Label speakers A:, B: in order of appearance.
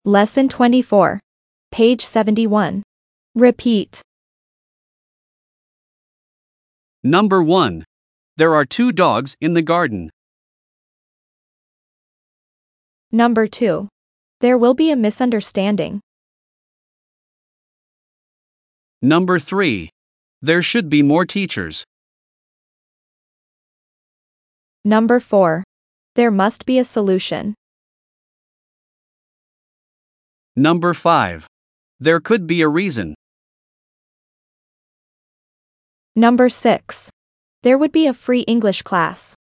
A: Lesson 24. Page 71. Repeat.
B: Number 1. There are 2 dogs in the garden.
A: Number 2. There will be a misunderstanding.
B: Number 3. There should be more teachers.
A: Number 4. There must be a solution.
B: Number 5. There could be a reason.
A: Number 6. There would be a free English class.